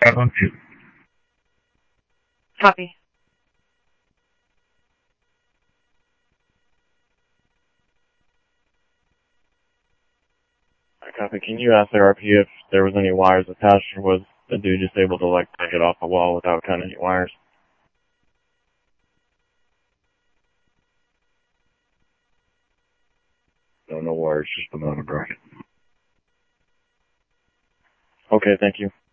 Copy. Copy. Can you ask the RP if there was any wires attached, or was the dude just able to, like, take it off the wall without cutting any wires? No wires, just the mounted bracket. Okay, thank you.